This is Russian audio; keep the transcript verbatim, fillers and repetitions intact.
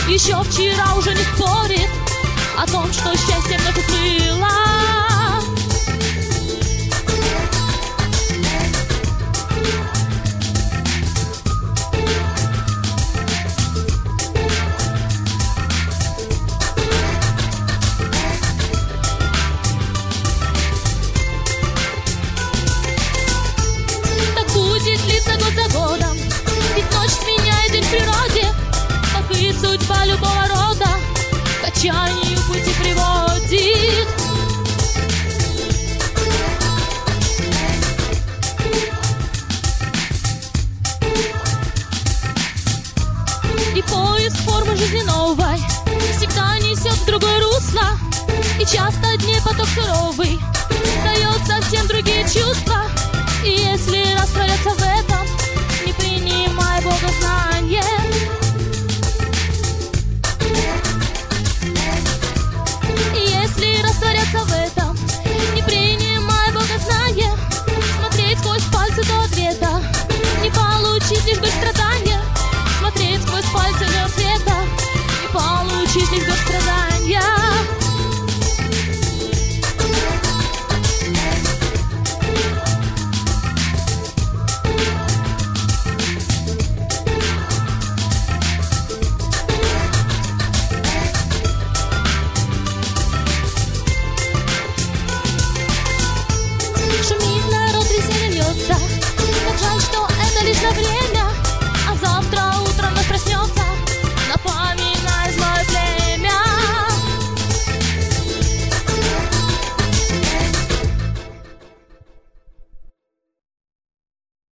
еще вчера уже не спорит о том, что счастье вновь уплыло. Так будет длиться год за годом, ведь ночь сменяет день в природе, так и судьба любого рода к отчаянию пути приводит. И поиск формы жизни новой всегда несет в другое русло, и часто дней поток суровый дает совсем другие чувства.